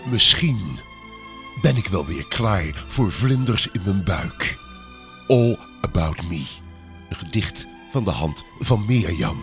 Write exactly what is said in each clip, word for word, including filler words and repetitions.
Misschien ben ik wel weer klaar voor vlinders in mijn buik. All About Me, een gedicht van de hand van Mirjam.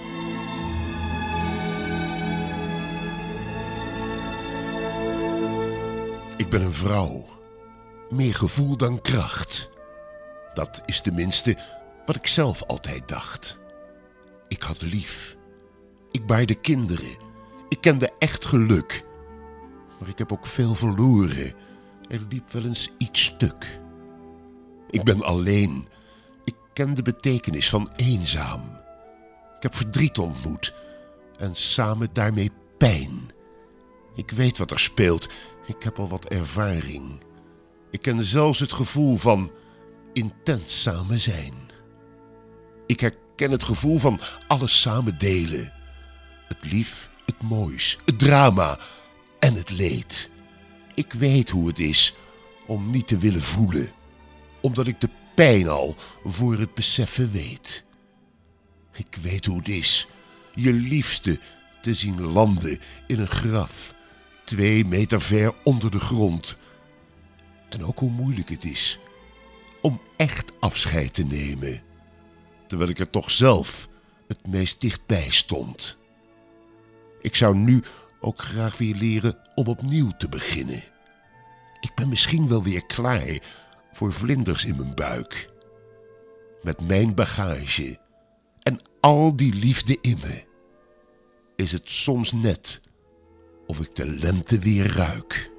Ik ben een vrouw, meer gevoel dan kracht. Dat is tenminste wat ik zelf altijd dacht. Ik had lief, ik baarde kinderen, ik kende echt geluk. Maar ik heb ook veel verloren, er liep wel eens iets stuk. Ik ben alleen, ik ken de betekenis van eenzaam. Ik heb verdriet ontmoet en samen daarmee pijn. Ik weet wat er speelt, ik heb al wat ervaring. Ik ken zelfs het gevoel van intens samen zijn. Ik herken het gevoel van alles samen delen. Het lief, het moois, het drama en het leed. Ik weet hoe het is om niet te willen voelen, omdat ik de pijn al voor het beseffen weet. Ik weet hoe het is je liefste te zien landen in een graf, twee meter ver onder de grond. En ook hoe moeilijk het is om echt afscheid te nemen, terwijl ik er toch zelf het meest dichtbij stond. Ik zou nu ook graag weer leren om opnieuw te beginnen. Ik ben misschien wel weer klaar voor vlinders in mijn buik. Met mijn bagage en al die liefde in me is het soms net of ik de lente weer ruik.